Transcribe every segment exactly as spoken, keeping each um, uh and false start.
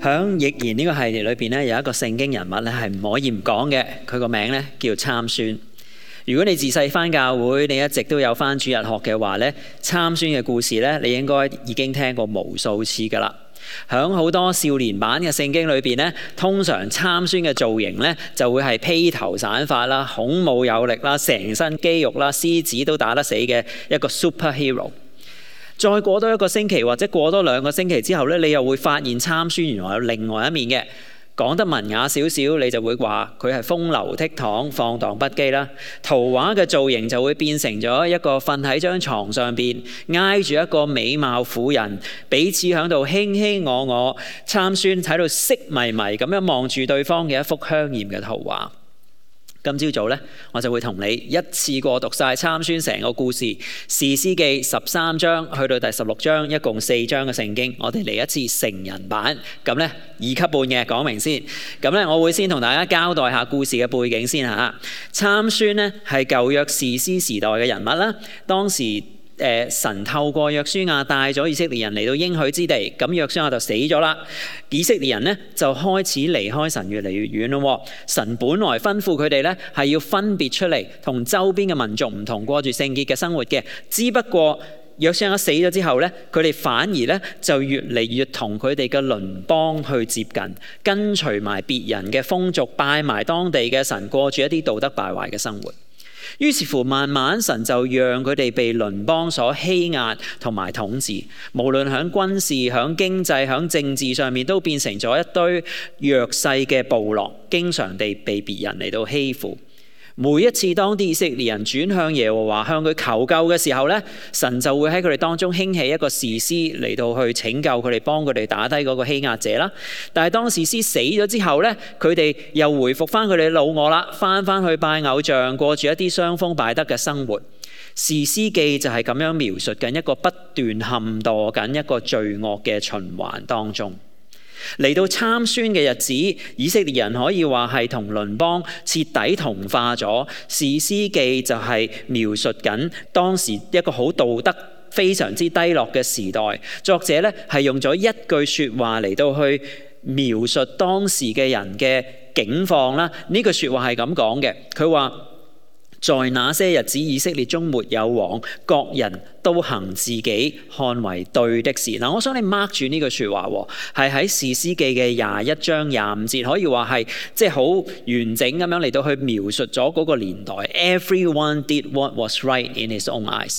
響逆言呢個系列裏邊咧，有一個聖經人物咧係唔可以唔講嘅，佢個名咧叫參孫。如果你自細返教會，你一直都有返主日學嘅話咧，參孫嘅故事咧，你應該已經聽過無數次㗎啦。響好多少年版嘅聖經裏邊咧，通常參孫嘅造型咧就會係披頭散髮啦、孔武有力啦、成身肌肉啦、獅子都打得死嘅一個 superhero。再過多一個星期或者過多兩個星期之後咧，你又會發現參孫原來有另外一面嘅。講得文雅少少，你就會話佢係風流倜儻、放蕩不羈啦。圖畫嘅造型就會變成咗一個瞓喺張床上邊，挨住一個美貌婦人，彼此喺度卿卿我我。參孫喺度色迷迷咁樣望住對方嘅一幅香豔嘅圖畫。今朝早咧，我就會同你一次過讀晒參孫成個故事，士師記十三章去到第十六章，一共四章嘅聖經。我哋嚟一次成人版，咁咧二級半嘅講明先。咁咧，我會先同大家交代下故事嘅背景先嚇。參孫咧係舊約士師時代嘅人物啦，當時。誒神透過約書亞帶咗以色列人嚟到應許之地，咁約書亞就死咗啦。以色列人呢就開始離開神越嚟越遠咯。神本來吩咐佢哋呢係要分別出嚟，同周邊嘅民族唔同，過住聖潔嘅生活嘅。只不過約書亞死咗之後呢，佢哋反而呢就越嚟越同佢哋嘅鄰邦去接近，跟隨埋別人嘅風俗，拜埋當地嘅神，過住一啲道德敗壞嘅生活。於是乎，慢慢神就讓佢哋被鄰邦所欺壓同埋統治，無論喺軍事、喺經濟、喺政治上面，都變成咗一堆弱勢嘅部落，經常地被別人嚟到欺負。每一次當啲以色列人轉向耶和華，向佢求救嘅時候咧，神就會喺佢哋當中興起一個士師嚟到去拯救佢哋，幫佢哋打低嗰個欺壓者啦。但係當士師死咗之後咧，佢哋又回復翻佢哋老我啦，翻翻去拜偶像，過住一啲傷風敗德嘅生活。士師記就係咁樣描述緊一個不斷陷墮緊一個罪惡嘅循環當中。嚟到參孫嘅日子，以色列人可以話係同鄰邦徹底同化咗。士師記就係描述緊當時一個好道德非常之低落嘅時代。作者咧係用咗一句說話嚟到去描述當時嘅人嘅境況啦。呢句說話係咁講嘅，佢話：在那些日子，以色列中沒有王，各人都行自己看為對的事。嗱，我想你 mark 住呢句説話喎，係喺士師記嘅廿一章廿五節，可以話係即係好完整咁樣嚟到去描述咗嗰個年代。Everyone did what was right in his own eyes.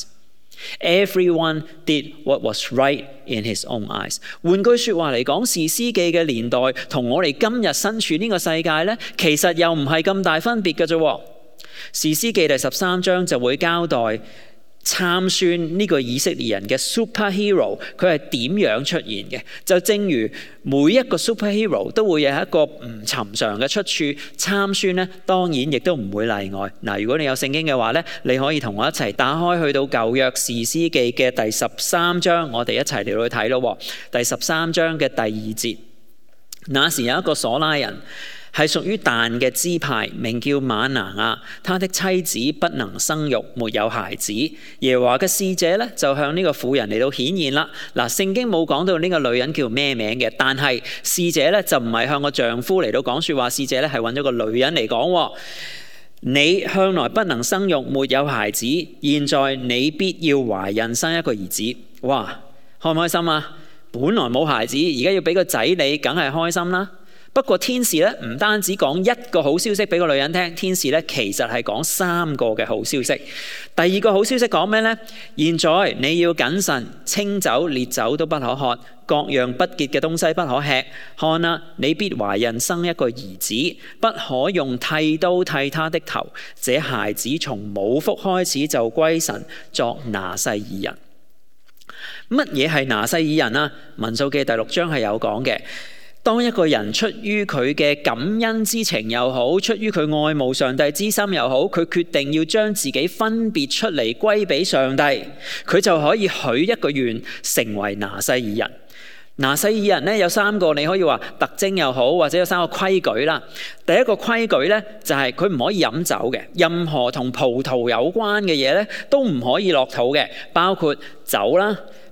Everyone did what was right in his own eyes. 換句説話嚟講，士師記嘅年代同我哋今日身處呢個世界呢，其實又唔係咁大分別嘅啫。士師記第十三章就會交代參孫呢個以色列人嘅 superhero 佢係點樣出現嘅。就正如每一個 superhero 都會有一個唔尋常嘅出處，參孫呢當然亦都唔會例外。嗱，如果你有聖經嘅話呢，你可以同我一齊打開去到舊約士師記嘅第十三章，我哋一齊嚟去睇咯。第十三章嘅第二節，那時有一個瑣拉人，係屬於但嘅支派，名叫瑪拿亞，他的妻子不能生育，沒有孩子。耶和華嘅使者咧就向呢個婦人嚟到顯現啦。嗱，聖經冇講到呢個女人叫咩名嘅，但係使者咧就唔係向個丈夫嚟到講説話，使者咧係揾咗個女人嚟講：你向來不能生育，沒有孩子，現在你必要懷孕生一個兒子。哇，開唔開心啊？本來冇孩子，而家要俾個仔你，梗係開心啦。不過天使咧唔單止講一個好消息俾個女人聽，天使咧其實係講三個嘅好消息。第二個好消息講咩呢？現在你要謹慎，清酒烈酒都不可喝，各樣不潔嘅東西不可吃。看啊，你必懷孕生一個兒子，不可用剃刀剃他的頭。這孩子從母腹開始就歸神，作拿細耳人。乜嘢係拿細耳人啊？民數記第六章係有講嘅。當一個人出於佢嘅感恩之情又好，出於佢愛慕上帝之心又好，佢決定要將自己分別出嚟歸俾上帝，佢就可以許一個願，成為拿細耳人。拿細耳人咧有三個，你可以話特徵又好，或者有三個規矩啦。第一個規矩咧就係佢唔可以飲酒嘅，任何同葡萄有關嘅嘢咧都唔可以落肚嘅，包括酒啦、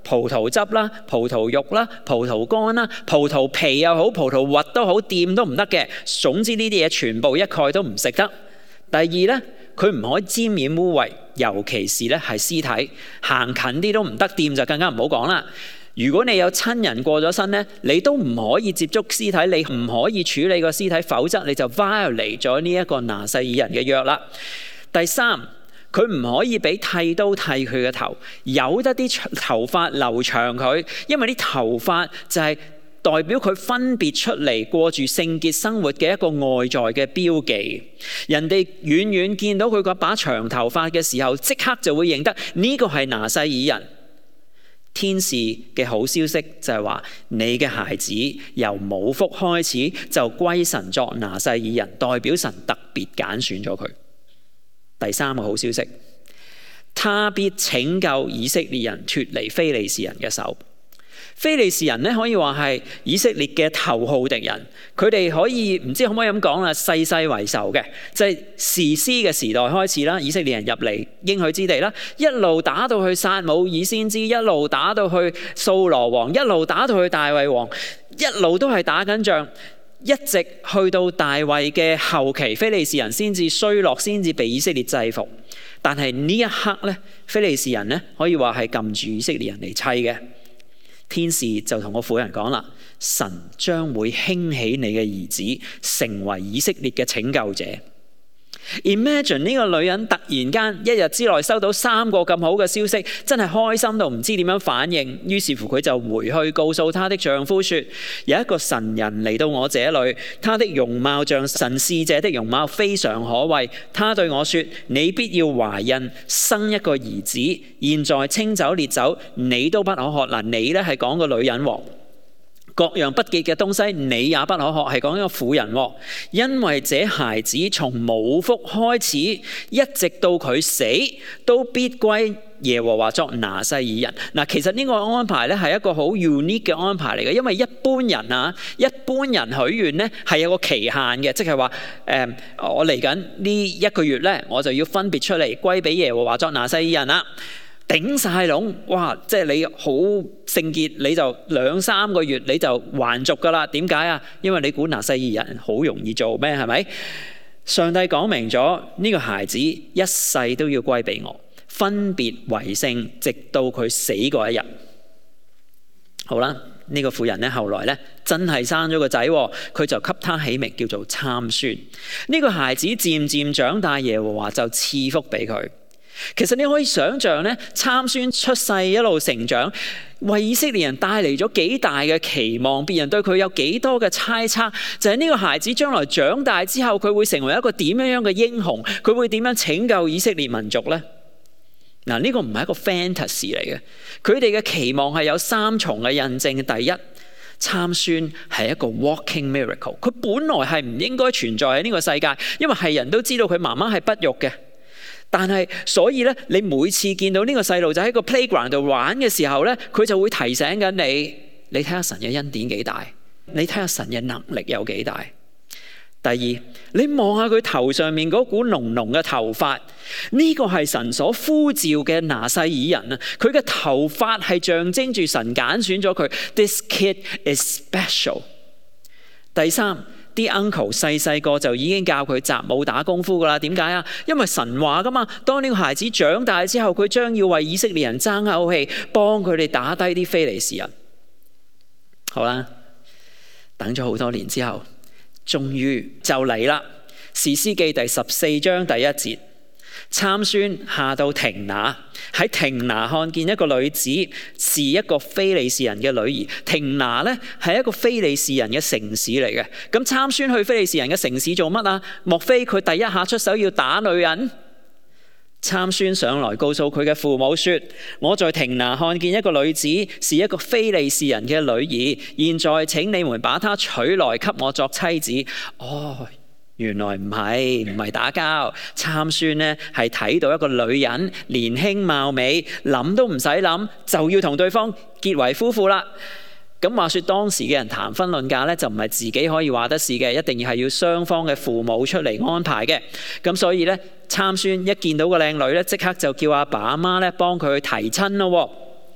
葡萄汁啦、葡萄肉啦、葡萄乾啦、葡萄皮又好、葡萄核都好，掂都唔得嘅。總之呢啲嘢全部一概都唔食得。第二咧，佢唔可以沾染污穢，尤其是咧係屍體，行近啲都唔得，掂就更加唔好講啦。如果你有親人過咗身咧，你都唔可以接觸屍體，你唔可以處理個屍體，否則你就 violate 咗呢一個拿細耳人嘅約啦。第三，佢唔可以俾剃刀剃佢嘅頭，由得啲頭髮留長佢，因為啲頭髮就係代表佢分別出嚟過住聖潔生活嘅一個外在嘅標記。人哋遠遠見到佢嗰把長頭髮嘅時候，即刻就會認得呢個係拿細耳人。天使嘅好消息就係話，你嘅孩子由母腹開始就歸神作拿細耳人，代表神特別揀選咗佢。第三個好消息，他必拯救以色列人脫離非利士人嘅手。非利士人咧可以話係以色列嘅頭號敵人，佢哋可以唔知可唔可以咁講啦，世世為仇嘅，就係士師嘅時代開始啦，以色列人入嚟應許之地啦，一路打到去撒母耳先知，一路打到去掃羅王，一路打到去大衛王，一路都係打緊仗，一直去到大衛嘅後期，非利士人先至衰落，先至被以色列制服。但係呢一刻咧，非利士人咧可以話係撳住以色列人嚟砌嘅。天使就同個婦人講啦，神將會興起你嘅兒子，成為以色列嘅拯救者。Imagine 呢個女人突然間一日之內收到三個咁好嘅消息，真係開心到唔知點樣反應。於是乎佢就回去告訴她的丈夫說，有一個神人嚟到我這裏，他的容貌像神使者的容貌，非常可畏。他對我說，你必要懷孕生一個兒子，現在清酒烈酒你都不可喝。嗱，你呢係講個女人喎，各樣不潔嘅東西你也不可喝，係講一個婦人喎。因為這孩子從母腹開始，一直到佢死，都必歸耶和華作拿細耳人。嗱，其實呢個安排咧係一個好 unique 嘅安排嚟嘅，因為一般人啊，一般人許願咧係有個期限嘅，即係話誒，我嚟緊呢一個月咧，我就要分別出嚟歸俾耶和華作拿細耳人啦。頂晒籠，哇！即係你好聖潔，你就兩三個月你就還俗噶啦。點解啊？因為你估拿細耳人好容易做咩？係咪？上帝講明咗呢個孩子一世都要歸俾我，分別為聖，直到佢死嗰一日。好啦，呢個婦人咧後來咧真係生咗個仔，佢就給他起名叫做參孫。呢個孩子漸漸長大，耶和華就賜福俾佢。其實你可以想象咧，參孫出世一路成長，為以色列人帶嚟咗幾大嘅期望，別人對佢有幾多嘅猜測，就係呢個孩子將來長大之後，佢會成為一個點樣樣嘅英雄，佢會點樣拯救以色列民族呢？嗱，呢個唔係一個 fantasy 嚟嘅，佢哋嘅期望係有三重嘅印證。第一，參孫係一個 walking miracle， 佢本來係唔應該存在喺呢個世界，因為係人都知道佢媽媽係不育嘅。但係，所以咧，你每次見到呢個細路仔喺個 playground 度玩嘅時候咧，佢就會提醒緊你，你睇下神嘅恩典幾大，你睇下神嘅能力有幾大。第二，你望下佢頭上面嗰股濃濃嘅頭髮，呢個係神所呼召嘅拿細耳人啊！佢嘅頭髮係象徵住神揀選咗佢。This kid is special。第三，啲 uncle 細細個就已經教佢習武打功夫噶啦。點解啊？因為神話噶嘛，當呢個孩子長大之後，佢將要為以色列人爭口氣，幫佢哋打低啲非利士人。好啦，等咗好多年之後，終於就嚟啦。士師記第十四章第一節，參孫下到亭拿，喺亭拿看見一個女子，是一個非利士人嘅女兒。亭拿咧係一個非利士人嘅城市嚟嘅。咁參孫去非利士人嘅城市做乜啊？莫非佢第一下出手要打女人？參孫上來告訴佢嘅父母說，我在亭拿看見一個女子，是一個非利士人嘅女兒，現在請你們把她娶來給我作妻子。哦，原來唔係唔係打交，參孫呢係睇到一個女人年輕貌美，諗都唔使諗就要同對方結為夫婦啦。咁話說當時嘅人談婚論嫁咧，就唔係自己可以話得事嘅，一定要係要雙方嘅父母出嚟安排嘅。咁所以咧，參孫一見到個靚女咧，即刻就叫阿爸阿媽咧幫佢去提親咯。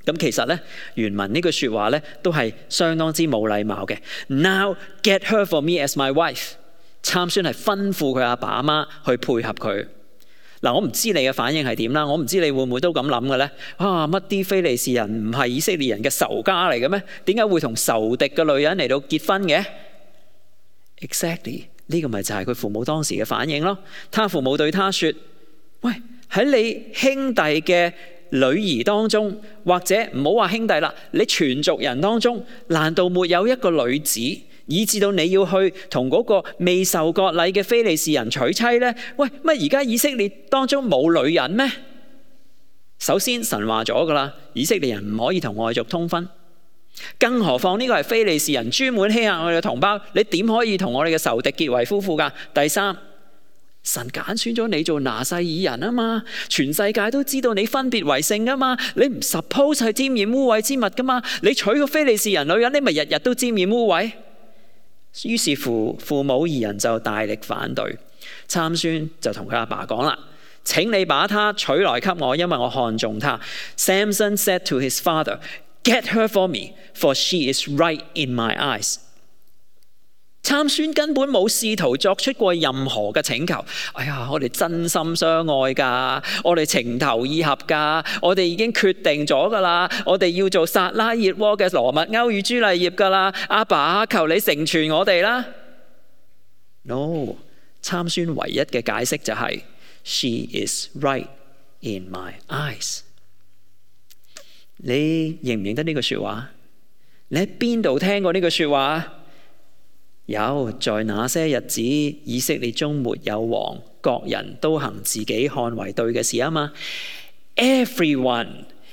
咁其實咧，原文呢句説話咧都係相當之冇禮貌嘅。Now get her for me as my wife。參孫係吩咐佢阿爸阿媽去配合佢。嗱，我唔知你嘅反應係點啦，我唔知你會唔會都咁諗嘅咧？啊，乜啲非利士人唔係以色列人嘅仇家嚟嘅咩？點解會同仇敵嘅女人嚟到結婚嘅 ？Exactly， 呢個咪就係佢父母當時嘅反應咯。他父母對他説：喂，喺你兄弟嘅女兒當中，或者唔好話兄弟啦，你全族人當中，難道沒有一個女子，以致到你要去同嗰個未受割禮嘅非利士人娶妻呢？喂，乜而家以色列當中冇女人咩？首先神話咗噶啦，以色列人唔可以同外族通婚，更何況呢個係非利士人專門欺壓我哋嘅同胞，你點可以同我哋嘅仇敵結為夫婦噶？第三，神揀選咗你做拿細耳人啊嘛，全世界都知道你分別為聖啊嘛，你唔 suppose 係沾染污穢之物噶嘛？你娶個非利士人女人，你咪日日都沾染污穢？於是乎，父母二人就大力反對。參孫就同佢阿爸講啦：請你把她娶來給我，因為我看中她。Samson said to his father, "Get her for me, for she is right in my eyes." 參孫根本冇試圖作出過任何嘅請求。哎呀，我哋真心相愛噶，我哋情投意合噶，我哋已經決定咗噶啦，我哋要做撒拉熱窩嘅羅密歐與朱麗葉噶啦。阿爸，求你成全我哋啦。No， 參孫唯一嘅解釋就係、是、She is right in my eyes。你認唔認得呢句說話？你喺邊度聽過呢句說話？有，在那些日子，以色列中沒有王，各人都行自己看為對嘅事啊嘛。Everyone,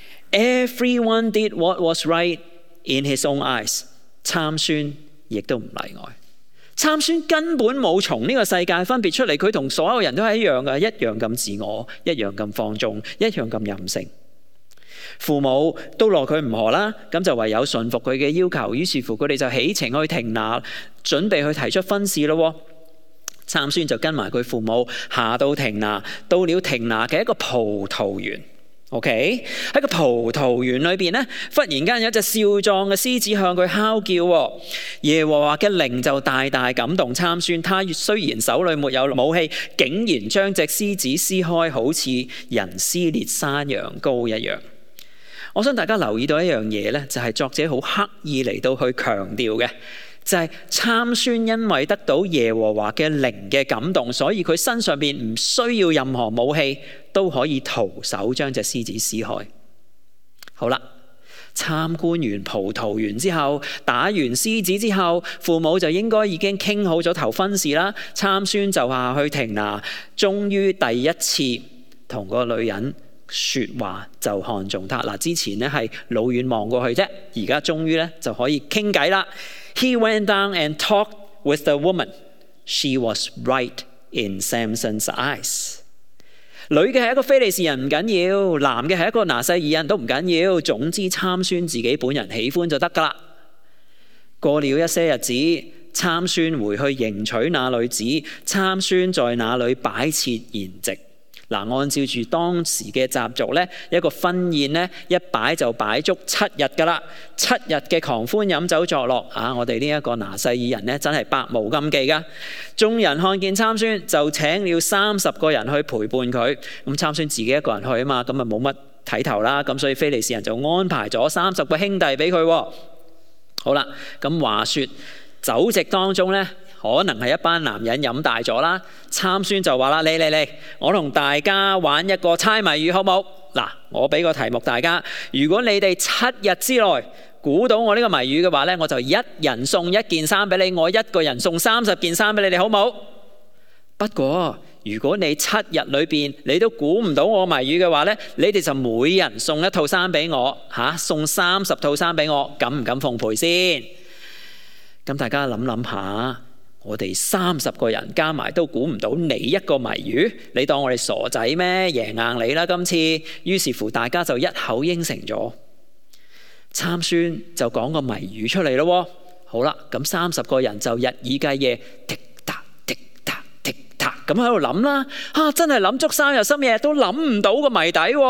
everyone did what was right in his own eyes。參孫亦都唔例外。參孫根本冇從呢個世界分別出嚟，佢同所有人都係一樣嘅，一樣咁自我，一樣咁放縱，一樣咁任性。父母都奈佢唔何啦，咁就唯有順服佢嘅要求。於是乎佢哋就起程去亭拿，準備去提出婚事咯。參孫就跟埋佢父母下到亭拿，到了亭拿嘅一個葡萄園。OK， 喺個葡萄園裏邊呢，忽然間有一隻少壯嘅獅子向佢哮叫。耶和華嘅靈就大大感動參孫，他雖然手裏沒有武器，竟然將隻獅子撕開，好似人撕裂山羊羔一樣。我想大家留意到一樣嘢呢，就係作者好刻意嚟到去強調嘅，就係參孫因為得到耶和華嘅靈嘅感動，所以佢身上邊唔需要任何武器，都可以徒手將隻獅子撕開。好啦，參觀完葡萄園之後，打完獅子之後，父母就應該已經傾好咗頭婚事啦。參孫就下去亭拿，終於第一次同個女人說話，就看中他。嗱，之前咧係老遠望過去啫，而家終於咧就可以傾偈啦。He went down and talked with the woman. She was right in Samson's eyes. 女嘅係一個非利士人唔緊要，男嘅係一個拿細耳人都唔緊要，總之參孫自己本人喜歡就得噶啦。過了一些日子，參孫回去迎娶那女子，參孫在那裏擺設筵席。嗱，按照住當時嘅習俗咧，一個婚宴咧一擺就擺足七日噶啦，七日嘅狂歡飲酒作樂啊！我哋呢一個拿細耳人咧真係百無禁忌噶。眾人看見參孫，就請了三十個人去陪伴佢。咁參孫自己一個人去啊嘛，咁啊冇乜睇頭啦。咁所以非利士人就安排咗三十個兄弟俾佢。好啦，咁話說酒席當中咧，可能係一班男人飲大咗啦，參孫就話啦：嚟嚟嚟，我同大家玩一個猜謎語好冇？嗱，我俾個題目大家，如果你哋七日之內估到我呢個謎語嘅話呢，我就一人送一件衫俾你，我一個人送三十件衫俾你哋，好冇？不過如果你七日裏邊你都估唔到我謎語嘅話呢，你哋就每人送一套衫俾我，吓，送三十套衫俾我，敢唔敢奉陪先？咁大家諗諗下。我哋三十個人加埋都估唔到你一個謎語，你當我哋傻仔咩？贏硬你啦今次。於是乎大家就一口應承咗。參孫就講個謎語出嚟咯。好啦，咁三十個人就日以繼夜，滴答滴答滴答咁喺度諗啦。啊，真係諗足三日三夜都諗唔到個謎底。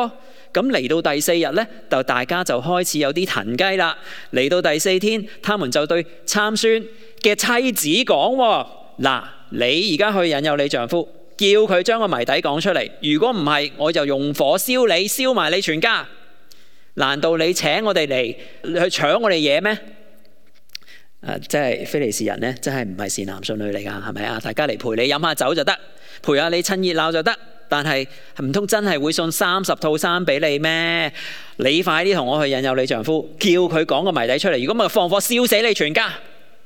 咁嚟到第四日呢，就大家就開始有啲騰雞啦。嚟到第四天，他們就對參孫嘅妻子講：嗱，你而家去引誘你丈夫，叫佢將個謎底講出嚟。如果唔係，我就用火燒你，燒埋你全家。難道你請我哋嚟去搶我哋嘢咩？誒，即係非利士人呢，真係唔係善男信女嚟㗎，係咪啊？大家嚟陪你飲下酒就得，陪下你趁熱鬧就得。但係唔通真係會送三十套衫俾你咩？你快啲同我去引誘你丈夫，叫佢講個謎底出嚟。如果唔係，放火燒死你全家。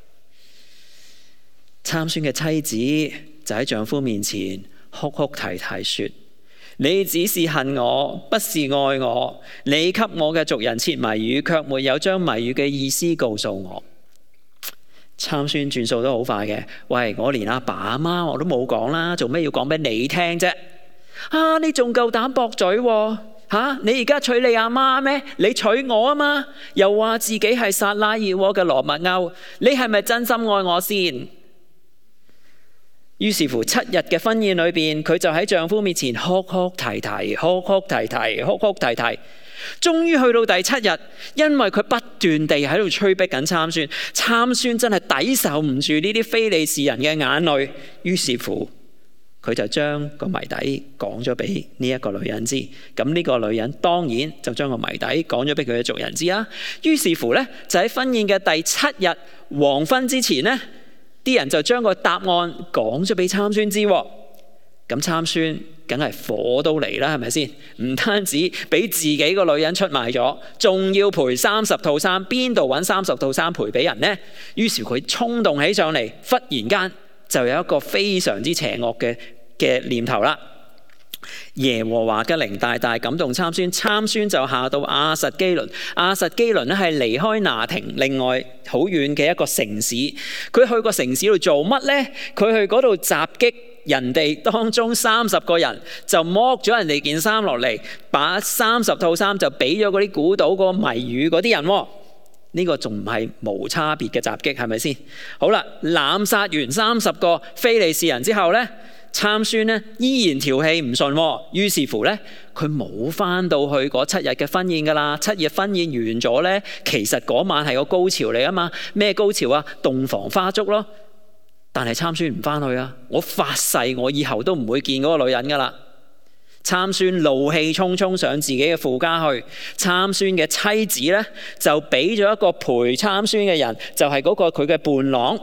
參孫嘅妻子就喺丈夫面前哭哭啼啼說：你只是恨我，不是愛我。你給我嘅族人設謎語，卻沒有將謎語嘅意思告訴我。參孫轉數都好快嘅，喂，我連阿爸阿媽我都冇講啦，做咩要講俾你聽啫？啊，你仲夠膽駁嘴喎？吓，你而家娶你阿媽咩？你娶我啊嘛？又話自己係撒拉熱窩嘅羅密歐，你係咪真心愛我先？於是乎七日嘅婚宴裏邊，佢就喺丈夫面前哭哭啼啼，哭哭啼啼，哭哭啼啼。終於去到第七日，因為佢不斷地喺度催逼緊參孫，參孫真係抵受唔住呢啲非利士人嘅眼淚，於是乎佢就將個謎底講咗俾呢一個女人知。咁呢個女人當然就將個謎底講咗俾佢嘅族人知啦。於是乎呢，就喺婚宴嘅第七日黃昏之前呢，啲人就將個答案講咗俾參孫知。咁參孫梗係火都嚟啦，係咪先？唔單止俾自己個女人出賣咗，仲要賠三十套衫，邊度揾三十套衫賠俾人呢？於是佢衝動起上嚟，忽然間就有一個非常之邪惡嘅嘅念頭啦。耶和華嘅靈大大感動參孫，參孫就下到亞實基倫。亞實基倫咧係離開拿亭另外好遠嘅一個城市。佢去個城市度做乜呢？佢去嗰度襲擊人哋當中三十個人，就剝咗人哋件衫落嚟，把三十套衫就俾咗嗰啲估到嗰個謎語嗰啲人。呢、這個仲唔係無差別嘅襲擊，係咪先？好啦，濫殺完三十個非利士人之後呢，參孫呢依然條氣唔順，於是乎呢，佢冇翻到去嗰七日嘅婚宴噶啦。七日婚宴完咗呢，其實嗰晚係個高潮嚟啊嘛。咩高潮啊？洞房花燭咯。但係參孫唔翻去啊！我發誓，我以後都唔會見嗰個女人噶啦。參孫怒氣沖沖上自己嘅父家去。參孫嘅妻子呢，就俾咗一個陪參孫嘅人，就係、是、嗰個佢嘅伴郎。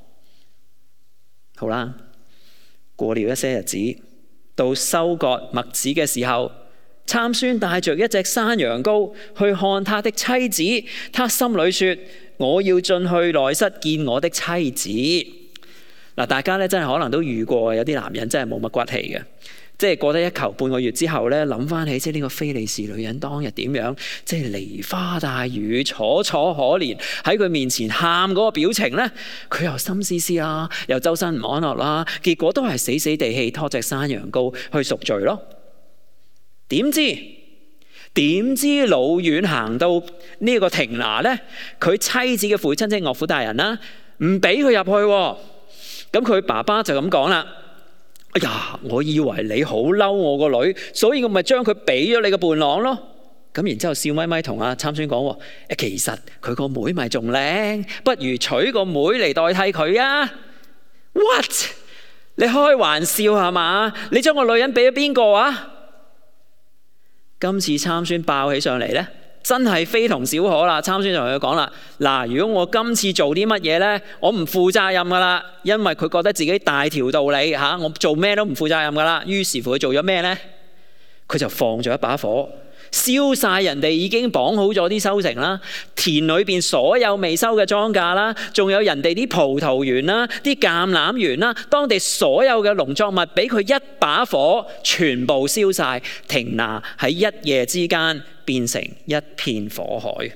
好啦，過了一些日子，到收割麥子嘅時候，參孫帶着一隻山羊羔去看他的妻子。他心裏說：我要進去內室見我的妻子。嗱，大家咧真係可能都遇過，有啲男人真係冇乜骨氣嘅，即係過得一球半個月之後咧，諗翻起即係呢個非利士女人當日點樣，即係梨花帶雨、楚楚可憐，喺佢面前喊嗰個表情咧，佢又心思思啦，又周身唔安樂啦，結果都係死死地氣拖隻山羊羔去贖罪咯。點知點知老遠行到呢個亭拿咧，佢妻子嘅父親即係岳父大人啦，唔俾佢入去。咁佢爸爸就咁講啦：哎呀，我以為你好嬲我個女，所以我咪將佢俾咗你個伴郎咯。咁然之後笑咪咪同阿參孫講：誒，其實佢個妹咪仲靚，不如娶個妹嚟代替佢啊 ！What？ 你開玩笑係嘛？你將個女人俾咗邊個啊？今次參孫爆起上嚟呢，真係非同小可啦！參孫就同佢講啦：嗱，如果我今次做啲乜嘢呢，我唔負責任噶啦，因為佢覺得自己大條道理嚇，我做咩都唔負責任噶啦。於是乎佢做咗咩呢？佢就放咗一把火，燒晒人哋已經綁好咗啲收成啦，田裏邊所有未收嘅莊稼啦，仲有人哋啲葡萄園啦、啲橄欖園啦，當地所有嘅農作物俾佢一把火全部燒晒，亭拿喺一夜之間變成一片火海。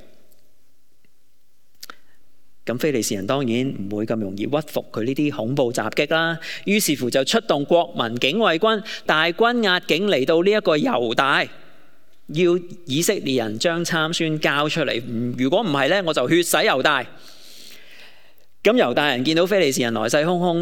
咁非利士人當然唔會咁容易屈服佢呢啲恐怖襲擊啦，於是乎就出動國民警衛軍，大軍壓境嚟到呢一個猶大，要以色列人將參孫交出嚟。如果唔係呢，我就血洗猶大。咁猶大人見到非利士人來勢洶洶，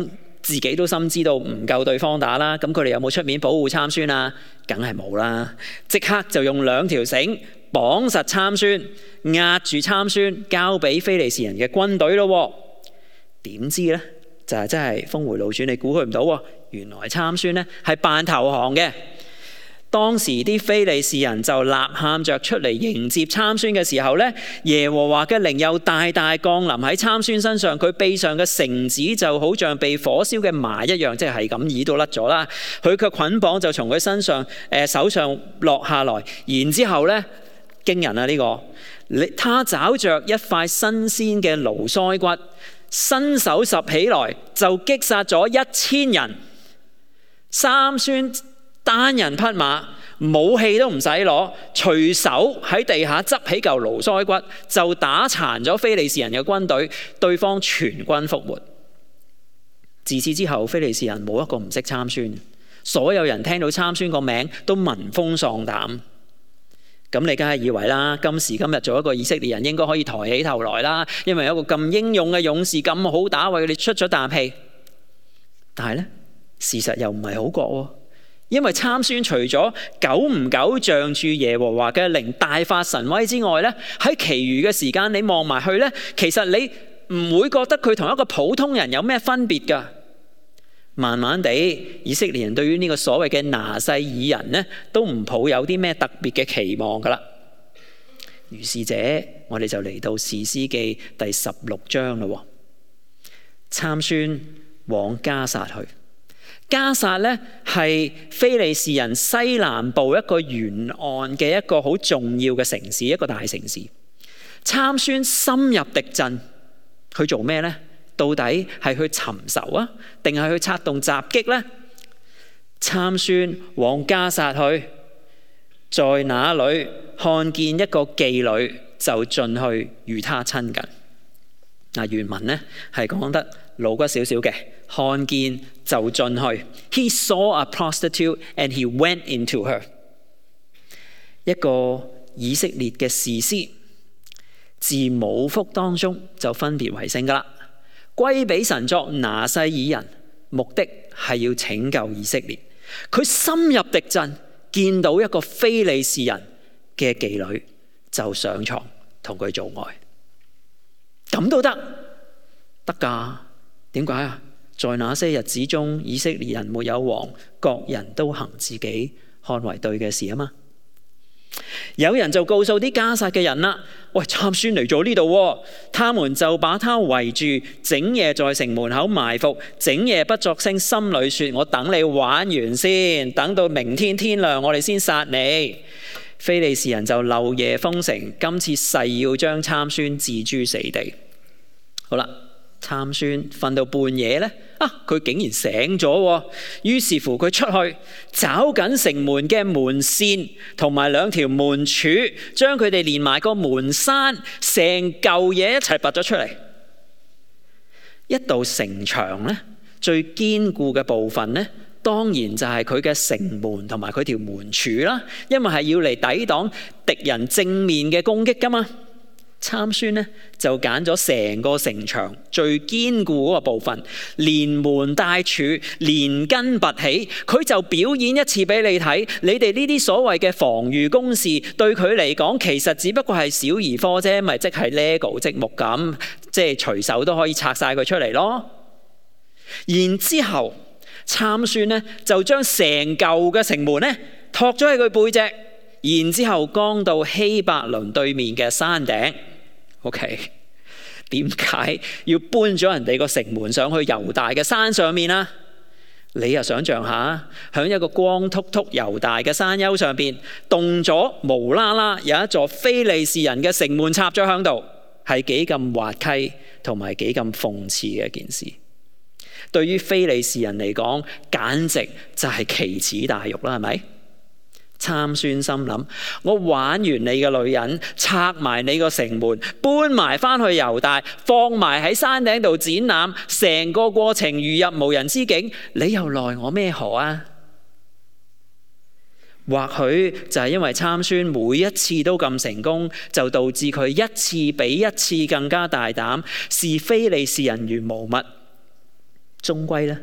自己都深知道唔夠對方打啦，咁佢哋有冇出面保護參孫啊？梗係冇啦，即刻就用兩條繩綁實參孫，壓住參孫，交俾非利士人嘅軍隊咯。點知呢？就係真係峰回路轉，你估佢唔到喎。原來參孫呢係扮投降嘅。當時啲非利士人就吶喊着出嚟迎接參孫嘅時候呢，耶和華嘅靈又大大降臨喺參孫身上，佢臂上嘅繩子就好像被火燒嘅麻一樣，即係咁耳都甩咗啦。佢嘅捆綁就從佢身上誒、呃、手上落下來，然之後呢，驚人啊呢、這個，他找着一塊新鮮嘅驢腮骨，伸手拾起來就擊殺咗一千人。參孫單人匹馬，武器都唔使攞，隨手喺地下執起嚿驢腮骨，就打殘咗非利士人嘅軍隊，對方全軍覆沒。自此之後，非利士人冇一個唔識參孫，所有人聽到參孫個名都聞風喪膽。咁你梗係以為啦，今時今日做一個以色列人應該可以抬起頭來啦，因為有一個咁英勇嘅勇士咁好打，為佢哋出咗啖氣。但係呢，事實又唔係好覺喎。因為參孫除咗久唔久仗住耶和華嘅靈大發神威之外呢，喺其餘嘅時間你望埋去呢，其實你唔會覺得佢同一個普通人有咩分別㗎。慢慢地，以色列人對於呢個所謂嘅拿細耳人呢，都唔抱有啲咩特別嘅期望㗎啦。於是者，我哋就嚟到士師記第十六章啦。參孫往迦薩去。迦薩咧係非利士人西南部一個沿岸嘅一個好重要嘅城市，一個大城市。參孫深入敵陣，去做咩呢？到底係去尋仇啊，定係去策動襲擊呢？參孫往迦薩去，在那裏看見一個妓女，就進去與她親近。嗱，原文呢係講得老骨少少嘅，看見就進去。He saw a prostitute and he went into her。一個以色列嘅士師，自母腹當中就分別為聖噶啦，歸俾神作拿細耳人，目的係要拯救以色列。佢深入敵陣，見到一個非利士人嘅妓女，就上床同佢做愛。咁都得得噶？點解啊？在那些日子中，以色列人沒有王，各人都行自己看為對嘅事啊嘛。有人就告訴啲迦薩嘅人啦，喂，參孫嚟咗呢度，他們就把他圍住，整夜在城門口埋伏，整夜不作聲，心裏說，我等你玩完先，等到明天天亮我哋先殺你。非利士人就漏夜封城，今次誓要將參孫置諸死地。好啦，參孫瞓到半夜呢，啊，佢竟然醒咗，於是乎佢出去找緊城門嘅門扇同埋兩條門柱，將佢哋連埋個門閂，成嚿嘢一齊拔咗出嚟。一道城牆呢，最堅固嘅部分呢，當然就係佢嘅城門同埋佢條門柱啦，因為係要嚟抵擋敵人正面嘅攻擊噶嘛。參孫呢就揀咗成個城牆最堅固嗰個部分，連門帶柱，連根拔起，佢就表演一次俾你睇。你哋呢啲所謂嘅防禦工事，對佢嚟講其實只不過係小兒科啫，咪即係 Lego 積木咁，即係隨手都可以拆晒佢出嚟咯。然之後參孫呢就將成舊嘅城門呢托咗喺佢背脊，然之後降到希伯倫對面嘅山頂。OK， 點解要搬咗人哋個城門上去猶大嘅山上面啊？你又想象下，響一個光禿禿猶大嘅山丘上邊，動咗無啦啦有一座非利士人嘅城門插咗響度，係幾咁滑稽同埋幾咁諷刺嘅一件事。對於非利士人嚟講，簡直就係奇恥大辱啦，係咪？參孫心諗，我玩完你嘅女人，拆埋你個城門，搬埋翻去猶大，放埋喺山頂度展覽，成個過程如入無人之境，你又奈我咩何啊？或許就係因為參孫每一次都咁成功，就導致佢一次比一次更加大膽，視非利士人如無物，終歸呢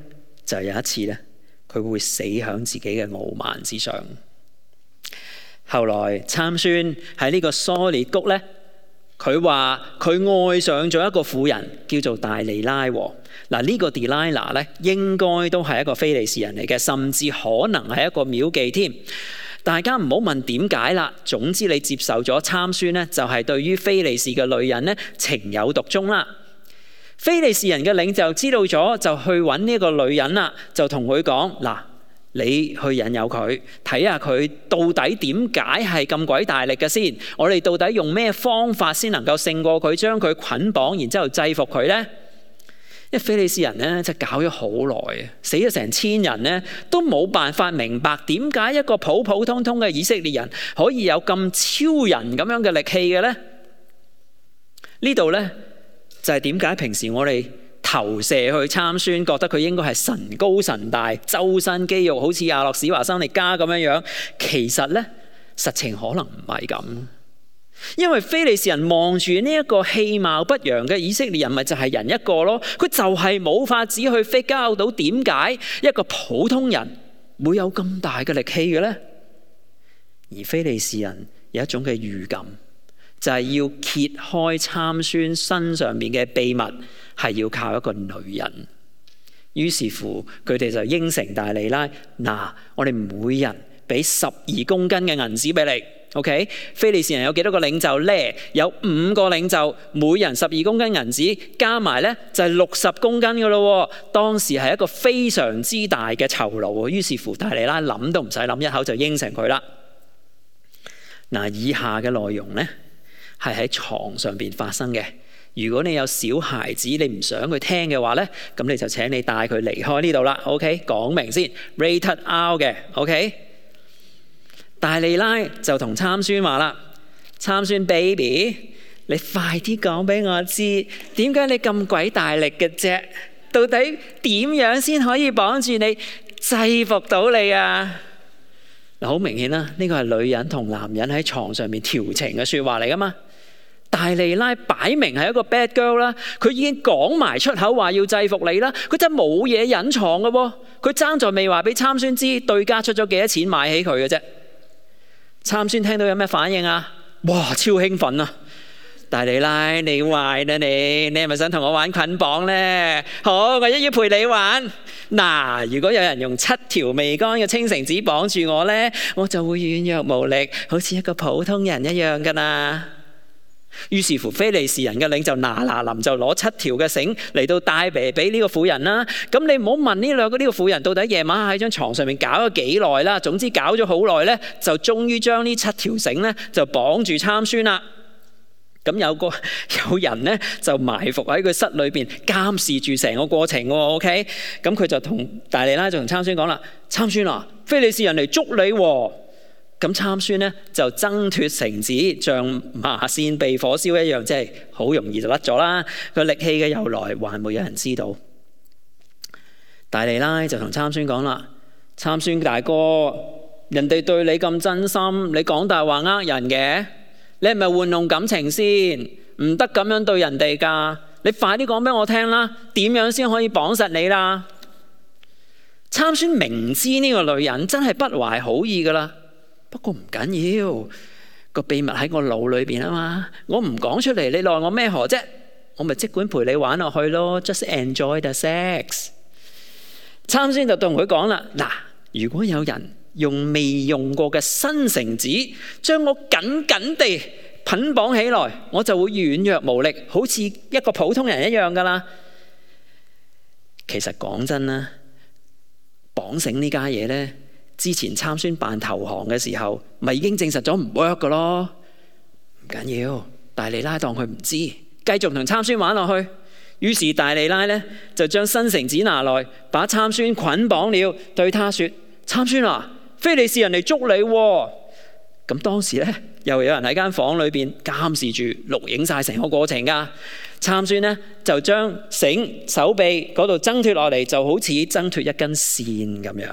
就有一次咧，佢會死響自己嘅傲慢之上。後來參孫喺呢個梳列谷咧，佢話佢愛上咗一個婦人叫做大利拉。嗱，呢個 Delilah 咧，應該都係一個非利士人嚟嘅，甚至可能係一個廟妓添。大家唔好問點解啦，總之你接受咗參孫咧，就係對於非利士嘅女人咧情有獨鍾啦。非利士人嘅領袖知道咗，就去揾呢個女人啦，就同佢講：嗱，你去引誘佢，睇下佢到底點解係咁鬼大力嘅先？我哋到底用咩方法先能夠勝過佢，將佢捆綁，然之後制服佢呢？因為非利士人咧，就搞咗好耐，死咗成千人咧，都冇辦法明白點解一個普普通通嘅以色列人可以有咁超人咁樣嘅力氣嘅咧？呢度咧就係點解平時我哋投射去參孫，覺得佢應該係神高神大，周身肌肉好似亞洛史華生力加咁樣樣，其實咧實情可能唔係咁。因為非利士人望住呢一個氣貌不揚嘅以色列人，咪就係人一個咯，佢就係冇法子去 figure out到點解一個普通人會有咁大嘅力氣嘅咧。而非利士人有一種嘅預感，就係要揭開參孫身上面嘅秘密，係要靠一個女人。於是乎佢哋就應承大利拉：嗱，我哋每人俾十二公斤嘅銀紙俾你。OK， 非利士人有幾多個領袖咧？有五個領袖，每人十二公斤銀紙，加埋咧就係六十公斤噶咯。當時係一個非常之大嘅酬勞。於是乎大利拉諗都唔使諗，一口就應承佢啦。嗱，以下嘅內容咧係喺床上邊發生嘅。如果你有小孩子，你唔想佢聽嘅話咧，咁你就請你帶佢離開呢度啦。OK， 講明先 ，rated R 嘅。OK。大利拉就同參孫話啦：參孫 baby， 你快啲講俾我知，點解你咁鬼大力嘅啫？到底點樣先可以綁住你，制服到你啊？嗱，好明顯啦，呢個係女人同男人喺床上面調情嘅說話嚟噶嘛。大利拉擺明係一個 bad girl 啦，佢已經講埋出口話要制服你啦，佢真係冇嘢隱藏噶喎，佢爭在未話俾參孫知對家出咗幾多錢買起佢嘅啫。參孫聽到有咩反應啊？哇，超興奮啊！大利拉，你壞啦你，你係咪想同我玩捆綁呢？好，我一於陪你玩。嗱，如果有人用七條未乾嘅青繩子綁住我呢，我就會軟弱無力，好似一個普通人一樣噶啦。於是乎非利士人嘅領袖嗱嗱臨就攞七條嘅繩嚟到帶俾俾呢個婦人啦。咁你唔好問呢兩個呢個婦人到底夜晚喺張床上面搞咗幾耐啦。總之搞咗好耐咧，就終於將呢七條繩咧就綁住參孫啦。咁有個有人咧就埋伏喺佢室裏邊監視住成個過程喎。OK，咁佢就同大利拉就同參孫講啦：參孫啊，非利士人嚟捉你喎。咁參孫咧就掙脫繩子，像麻線被火燒一樣，即係好容易就甩咗啦。佢力氣嘅由來還沒有人知道。大利拉就同參孫講啦：參孫大哥，人哋對你咁真心，你講大話呃人嘅，你係咪玩弄感情先？唔得咁樣對人哋噶，你快啲講俾我聽啦，點樣先可以綁實你啦？參孫明知呢個女人真係不懷好意噶啦。不過唔緊要，個秘密喺我腦裏邊啊嘛，我唔講出嚟，你奈我咩何啫？我咪即管陪你玩落去咯 ，just enjoy the sex。參孫就同佢講啦：嗱，如果有人用未用過嘅新繩子將我緊緊地捆綁起來，我就會軟弱無力，好似一個普通人一樣噶啦。其實講真啦，綁繩呢家嘢呢，之前參孫扮投降嘅時候，咪已經證實咗唔 work 噶咯。唔緊要，大利拉當佢唔知，繼續同參孫玩落去。於是大利拉呢，就將新繩子拿來，把參孫捆綁了，對他說：參孫啊，非利士人嚟捉你喎。咁當時呢，又有人喺間房裏邊監視住，錄影晒成個過程噶。參孫呢，就將繩手臂嗰度掙脫落嚟，就好似掙脫一根線咁樣。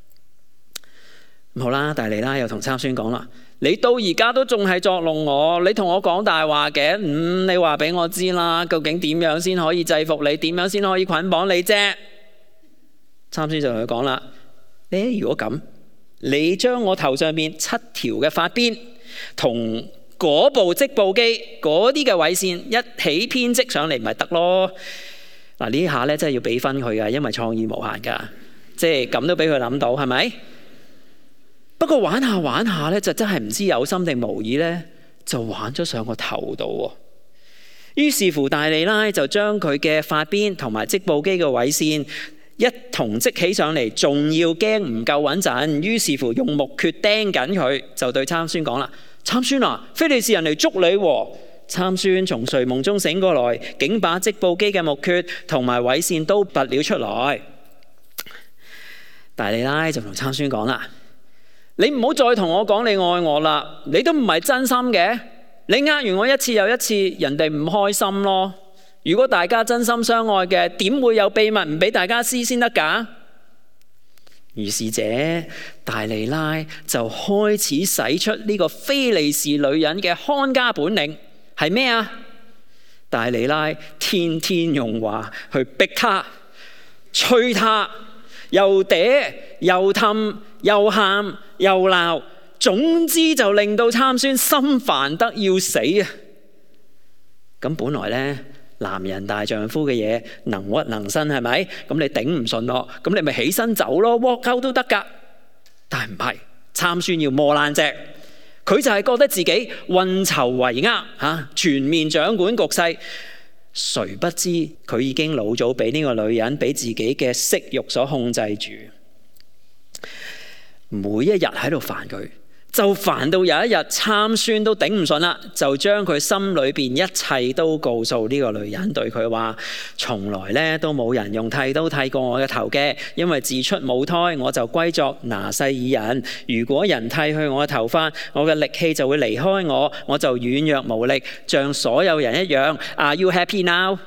好啦，大利拉又同參孫講啦：你到而家都仲係作弄我，你同我講大話嘅。嗯，你話俾我知啦，究竟點樣先可以制服你？點樣先可以捆綁你啫？ 參孫就同佢講啦：誒，如果咁，你將我頭上面七條嘅髮辮同嗰部織布機嗰啲嘅緯線一起編織上嚟，咪得咯？嗱，呢下咧真係要俾分佢噶，因為創意無限噶，即係咁都俾佢諗到，係咪？不過玩下玩下咧，就真係唔知有心定無意咧，就玩咗上個頭度。於是乎，大利拉就將佢嘅髮辮同埋織布機嘅緯線一同織起上嚟，仲要驚唔夠穩陣，於是乎用木橛釘緊佢，就對參孫講啦：參孫啊，非利士人嚟捉你喎！參孫從睡夢中醒過來，竟把織布機嘅木橛同埋緯線都拔了出來。大利拉就同參孫講啦：你唔好再同我講你愛我啦，你都唔係真心嘅，你呃完我一次又一次，人哋唔開心咯。如果大家真心相愛嘅，點會有秘密唔俾大家知先得㗎？於是者大利拉就開始使出呢個非利士女人嘅看家本領，係咩啊？大利拉天天用話去逼他、催他，又嗲又氹又喊又鬧，總之就令到參孫心煩得要死啊！咁本來呢，男人大丈夫嘅嘢能屈能伸，係咪？咁你頂唔順咯，咁你咪起身走咯，walk out都得噶。但係唔係，參孫要磨爛只，佢就係覺得自己運籌帷幄吓，全面掌管局勢。誰不知佢已經老早俾呢個女人俾自己嘅色欲所控制住，每一日喺度煩佢，就煩到有一日參孫都頂唔順啦，就將佢心裏邊一切都告訴呢個女人，對佢話：從來咧都冇人用剃刀剃過我嘅頭嘅，因為自出母胎我就歸作拿細耳人。如果人剃去我嘅頭髮，我嘅力氣就會離開我，我就軟弱無力，像所有人一樣。Are you happy now？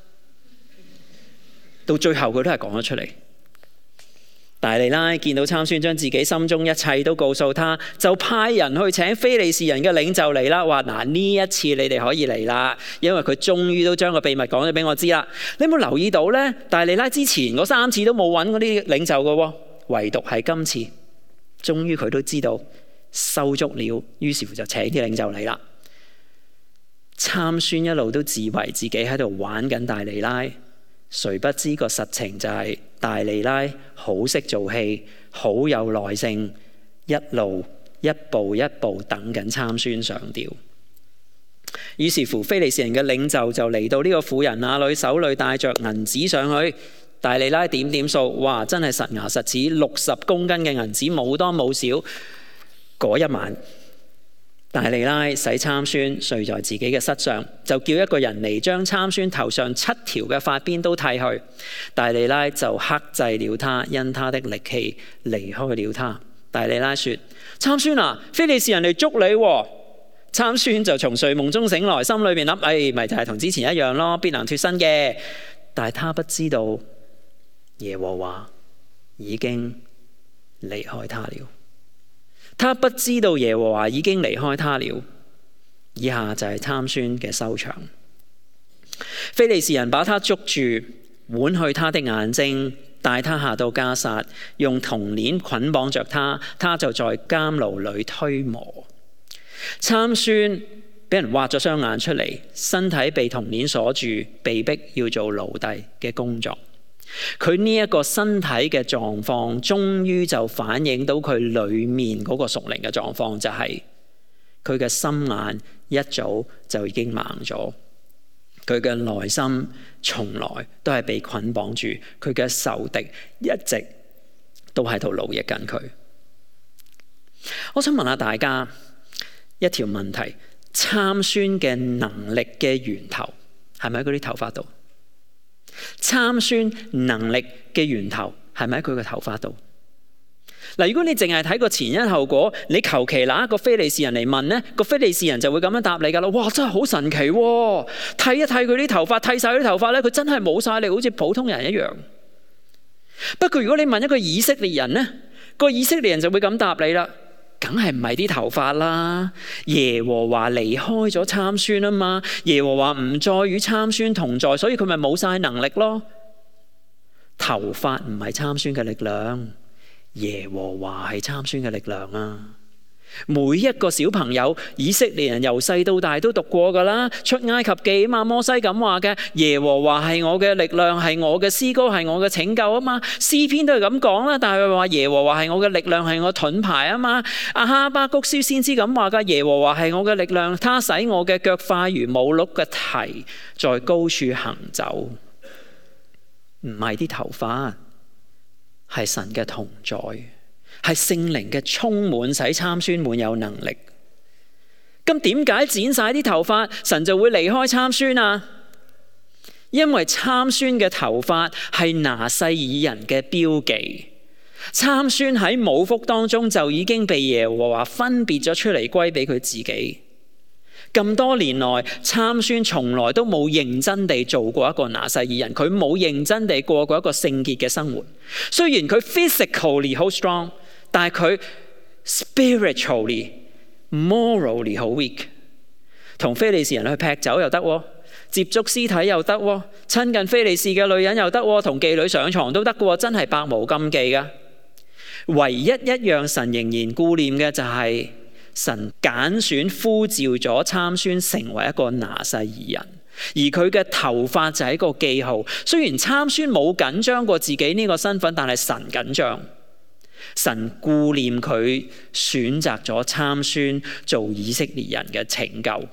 到最後佢都係講咗出嚟。大利拉見到參孫將自己心中一切都告訴他，就派人去請非利士人嘅領袖嚟啦，話：嗱，呢一次你哋可以嚟啦，因為佢終於都將個秘密講咗俾我知啦。你有冇留意到呢？大利拉之前嗰三次都冇揾嗰啲領袖嘅，唯獨係今次，終於佢都知道收足了，於是乎就請啲領袖嚟啦。參孫一路都自為自己喺度玩緊大利拉，誰不知個實情就係大利拉好識做戲，好有耐性，一路一步一步等緊參孫上吊。於是乎，非利士人嘅領袖就嚟到呢個婦人那裏，手裏帶着銀子上去。大利拉點點數，哇！真係實牙實齒，六十公斤嘅銀子，冇多冇少。嗰一晚，大利拉使參孫睡在自己嘅膝上，就叫一個人嚟將參孫頭上七條嘅髮辮都剃去。大利拉就克制了他，因他的力氣離開了他。大利拉說：參孫啊，非利士人嚟捉你喎。參孫就從睡夢中醒來，心裏邊諗：哎，咪就係同之前一樣咯，必能脫身嘅。但係他不知道耶和華已經離開他了。他不知道耶和華已經離開他了。以下就係參孫嘅收場。非利士人把他捉住，剜去他的眼睛，帶他下到迦薩，用銅鏈捆綁着他，他就在監牢裏推磨。參孫俾人挖咗雙眼出嚟，身體被銅鏈鎖住，被逼要做奴隸嘅工作。佢呢一個身體嘅狀況，終於就反映到佢裏面嗰個屬靈嘅狀況，就係佢嘅心眼一早就已經盲咗，佢嘅內心從來都係被捆綁住，佢嘅仇敵一直都喺度奴役緊佢。我想問下大家一條問題：參孫嘅能力嘅源頭係咪喺嗰啲頭髮度？參孫能力嘅源頭係咪喺佢嘅頭髮度？嗱，如果你淨係睇個前因後果，你求其拿一個非利士人嚟問呢，個非利士人就會咁樣答你噶啦。哇，真係好神奇喎！剃一剃佢啲頭髮，剃晒佢啲頭髮咧，佢真係冇晒力，好似普通人一樣。不過如果你問一個以色列人呢，個以色列人就會咁答你啦。梗係唔係啲頭髮啦，耶和華離開咗參孫啊嘛，耶和華唔再與參孫同在，所以佢咪冇晒能力咯。 頭髮唔係參孫嘅力量，耶和華係參孫嘅力量啊！每一個小朋友，以色列人由細到大都讀過噶啦，出埃及記啊嘛，摩西咁話嘅，耶和華係我嘅力量，係我嘅詩歌，係我嘅拯救啊嘛。詩篇都係咁講啦，但係佢話耶和華係我嘅力量，係我盾牌啊嘛。阿哈巴谷書先知咁話噶，耶和華係我嘅力量，他使我嘅腳快如母鹿嘅蹄，在高處行走。唔係啲頭髮，係神嘅同在，係聖靈嘅充滿，使參孫滿有能力。咁點解剪晒啲頭髮，神就會離開參孫啊？因為參孫嘅頭髮係拿細耳人嘅標記。參孫喺母腹當中就已經被耶和華分別咗出嚟，歸俾佢自己。咁多年來，參孫從來都冇認真地做過一個拿細耳人，佢冇認真地過過一個聖潔嘅生活。雖然佢 physically 好 strong，但係佢 spiritually、morally 好 weak。同非利士人去劈酒又得，接觸屍體又得，親近非利士嘅女人又得，同妓女上床都得嘅，真係百無禁忌噶。唯一一樣神仍然顧念嘅就係、是。神揀選呼召咗參孫成為一個拿細耳人，而佢嘅頭髮就係一個記號。雖然參孫冇緊張過自己呢個身份，但係神緊張。神顧念佢，選擇咗參孫做以色列人嘅拯救。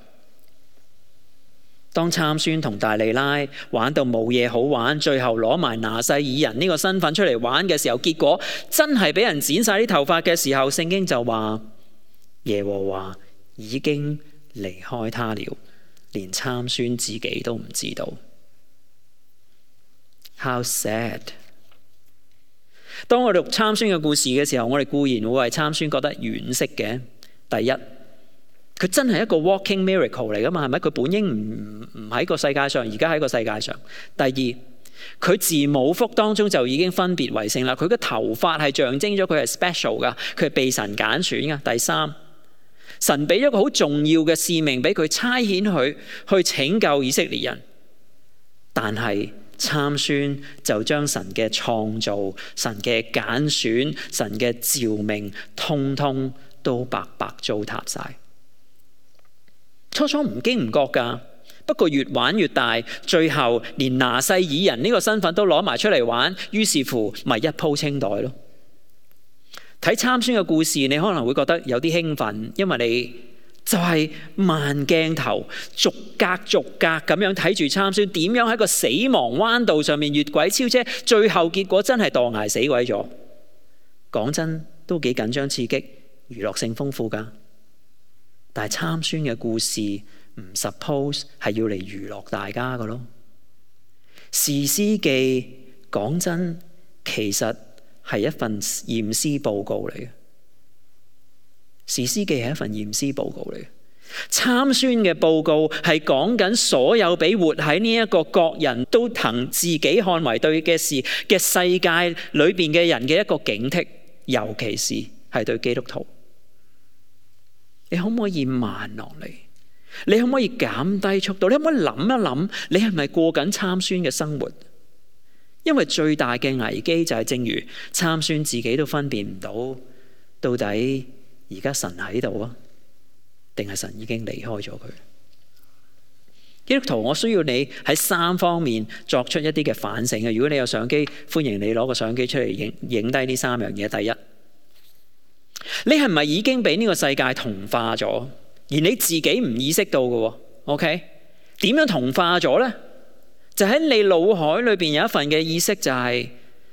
當參孫同大利拉玩到冇嘢好玩，最後攞埋拿細耳人呢個身份出嚟玩嘅時候，結果真係俾人剪晒啲頭髮嘅時候，聖經就話耶和華已經離開他了，連參孫自己都唔知道。How sad！ 當我讀參孫嘅故事嘅時候，我哋固然會為參孫覺得惋惜嘅。第一，佢真係一個 walking miracle 嚟噶嘛，係咪？佢本應唔唔喺個世界上，而家喺個世界上。第二，佢自母腹當中就已經分別為聖啦，佢嘅頭髮係象徵咗佢係 special 噶，佢係被神揀選噶。第三，神俾咗個好重要嘅使命俾佢，差遣佢去拯救以色列人，但係參孫就將神嘅創造、神嘅揀選、神嘅召命，通通都白白糟蹋晒。初初唔經唔覺噶，不過越玩越大，最後連拿細耳人呢個身份都攞埋出嚟玩，於是乎咪一鋪清袋咯。睇參孫嘅故事，你可能會覺得有啲興奮，因為你就係慢鏡頭逐格逐格咁樣睇住參孫點樣喺個死亡彎道上面越軌超車，最後結果真係墮崖死鬼咗。講真都幾緊張刺激，娛樂性豐富噶。但係參孫嘅故事唔 suppose 係要嚟娛樂大家噶咯。士師記講真其實係一份驗屍報告嚟嘅，士師記係一份驗屍報告嚟嘅。參孫嘅報告係講緊所有俾活喺呢一個各人都憑自己看為對嘅事嘅世界裏邊嘅人嘅一個警惕，尤其是係對基督徒。你可唔可以慢落嚟？你可唔可以減低速度？你可唔可以諗一諗，你係咪過緊參孫嘅生活？因為最大嘅危機就係正如參孫自己都分辨唔到，到底而家神喺度啊，定係神已經離開咗佢？基督徒，我需要你喺三方面作出一啲嘅反省嘅。如果你有相機，歡迎你攞個相機出嚟影影低呢三樣嘢。第一，你係咪已經俾呢個世界同化咗，而你自己唔意識到嘅 ？OK， 點樣同化咗呢？就喺你腦海裏邊有一份嘅意識，就係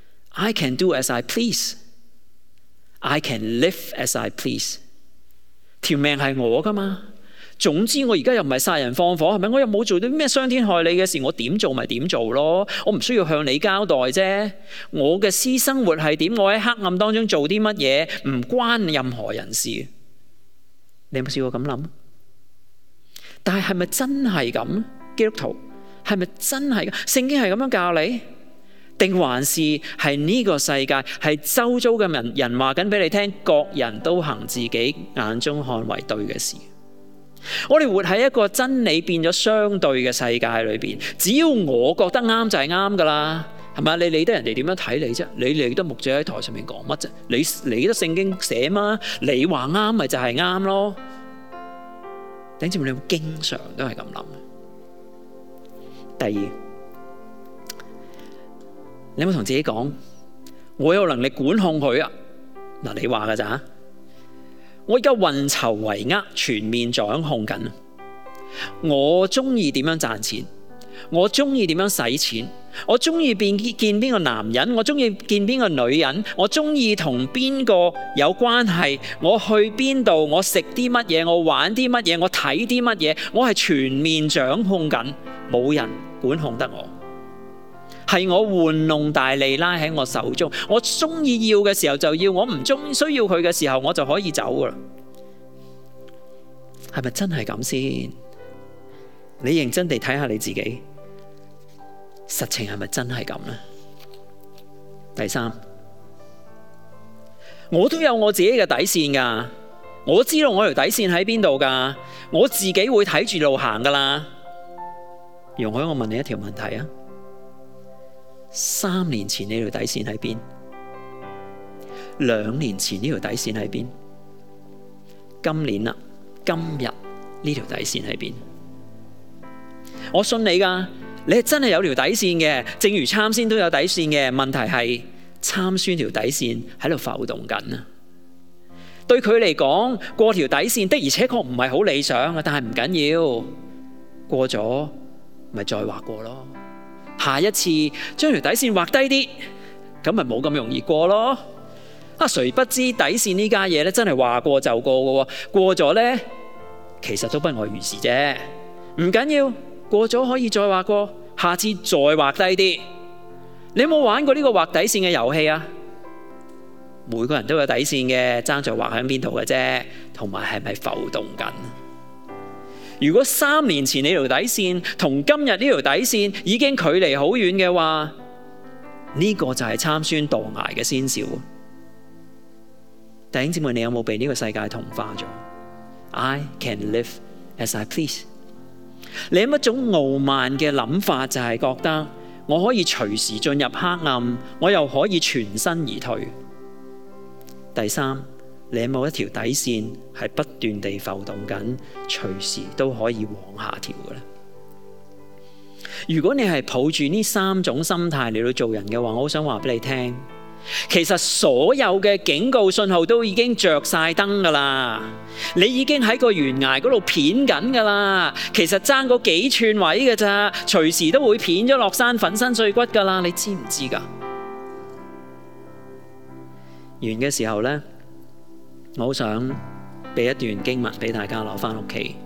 I can do as I please， I can live as I please。條命係我噶嘛，總之我而家又唔係殺人放火，係咪？我又冇做啲咩傷天害理嘅事，我點做咪點做咯，我唔需要向你交代啫。我嘅私生活係點，我喺黑暗當中做啲乜嘢，唔關任何人事。你有冇試過咁諗？但係係咪真係咁？基督徒係咪真係？聖經係咁樣教你，定還是係呢個世界係周遭嘅人人話緊俾你聽，各人都行自己眼中看為對嘅事？我哋活喺一個真理變咗相對嘅世界裏邊，只要我覺得啱就係啱噶啦， 係嘛？你理得人哋點樣睇你啫？你理得牧者喺台上面講乜啫？你理得聖經寫嗎？你話啱咪就係啱咯。弟兄姊妹，你有冇經常都係咁諗？第二，你有冇同自己講，我有能力管控佢啊？嗱，你話㗎咋？我而家運籌帷幄，全面掌控緊。我中意點樣賺錢，我中意點樣使錢，我中意見見邊個男人，我中意見邊個女人，我中意同邊個有關係，我去邊度，我食啲乜嘢，我玩啲乜嘢，我睇啲乜嘢，我係全面掌控緊，冇人管控得我，係我玩弄大利拉喺我手中，我中意要嘅時候就要，我唔中需要佢嘅時候我就可以走噶啦。係咪真係咁先？你認真地睇下你自己，實情係咪真係咁呢？第三，我都有我自己嘅底線噶，我知道我條底線喺邊度噶，我自己會睇住路行噶啦。容許我問你一條問題啊，三年前呢條底線喺邊？兩年前呢條底線喺邊？今年啦，今日呢條底線喺邊？我信你噶，你係真係有條底線嘅，正如參孫都有底線嘅。問題係參孫條底線喺度浮動緊啊！對佢嚟講，過條底線的而且確唔係好理想啊，但係唔緊要，過咗咪再畫過咯。下一次將條底線畫低啲，咁咪冇咁容易過咯。啊，誰不知底線呢家嘢咧，真係話過就過嘅喎，過咗咧，其實都不外如是啫。唔緊要。過咗可以再畫過，下次再畫低啲。你有冇玩過呢個畫底線嘅遊戲啊？每個人都有底線嘅，爭在畫喺邊度嘅啫，同埋係咪浮動緊？如果三年前呢條底線同今日呢條底線已經距離好遠嘅話，呢個就係參孫墮崖嘅先兆。弟兄姊妹，你有冇被呢個世界同化咗？ I can live as I please。你有一種傲慢嘅諗法，就係覺得我可以隨時進入黑暗，我又可以全身而退。第三，你有冇一條底線係不斷地浮動緊，隨時都可以往下調嘅咧？如果你係抱住呢三種心態嚟到做人嘅話，我好想話俾你聽，其實所有嘅警告信號都已經着晒燈噶啦，你已經喺個懸崖嗰度片緊噶啦，其實爭嗰幾寸位嘅咋，隨時都會片咗落山，粉身碎骨噶啦，你知唔知噶？完嘅時候呢，我好想俾一段經文俾大家攞翻屋企。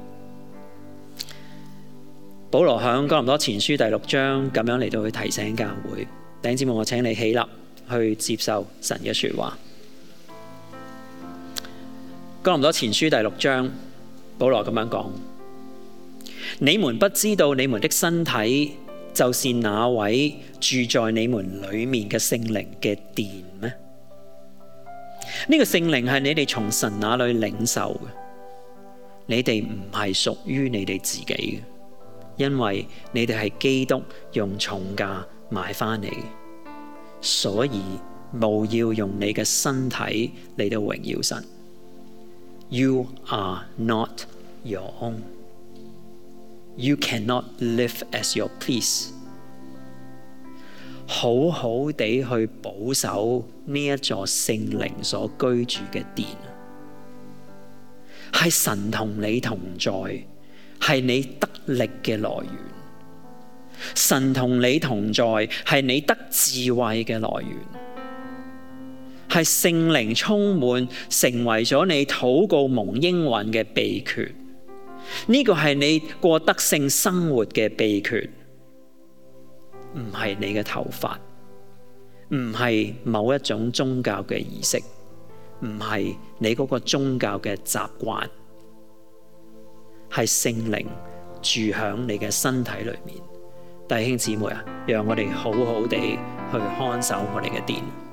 保羅響哥林多前書第六章咁樣嚟到去提醒教會，弟兄姊妹，我請你起立去接受神嘅說話。哥林多前書第六章，保羅咁樣講：你們不知道你們的身體就是那位住在你們裏面嘅聖靈嘅殿咩？呢個聖靈係你哋從神那裏領受嘅，你哋唔係屬於你哋自己嘅，因為你哋係基督用重價買翻嚟嘅，所以務要用你嘅身體嚟到榮耀神。You are not your own. You cannot live as you please. 好好地去保守呢一座聖靈所居住嘅殿，係神同你同在，係你得力嘅來源。神同你同在，係你得智慧嘅來源，係聖靈充滿，成為咗你禱告蒙應允嘅秘訣。呢個係你過得勝生活嘅秘訣，唔係你嘅頭髮，唔係某一種宗教嘅儀式，唔係你嗰個宗教嘅習慣，係聖靈住響你嘅身體裏面。弟兄姊妹啊，讓我哋好好地去看守我哋嘅殿。